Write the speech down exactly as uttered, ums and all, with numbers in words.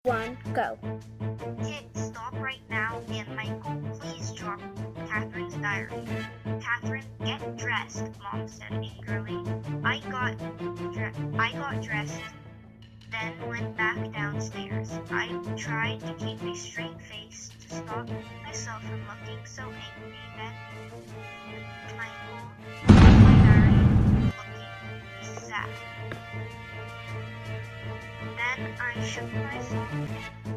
one, go. Kid, stop right now, and Michael, please drop Catherine's diary. Catherine, get dressed, Mom said angrily. I got, dre- I got dressed, then went back downstairs. I tried to keep a straight face to stop myself from looking so angry. Then Michael took my diary, looking sad. Then I shook myself and